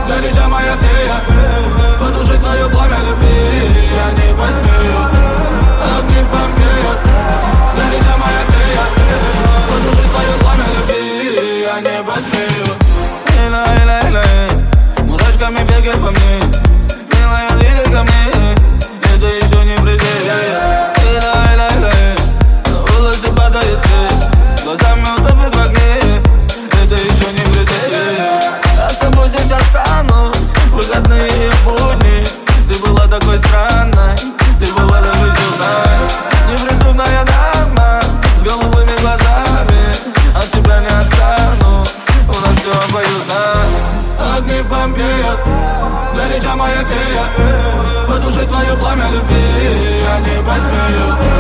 горяча моя фея, потушить твое пламя любви я не посмею. Огни в Помпеях, горяча моя фея, потушить твое пламя любви я не посмею. Мурашками бегай по мне, милая, двигай ко мне, это еще не предел. На волосы падает свет, глазами утопит в огне, это еще не предел. Я с тобой здесь останусь, выходные будни. Ты была такой странной, ты была такой чудной. Неприступная дама, с голубыми глазами, от тебя не отстану, у нас все обоюдно. Огни в Помпеях, горяча моя фея, потушить твое пламя любви я не посмею.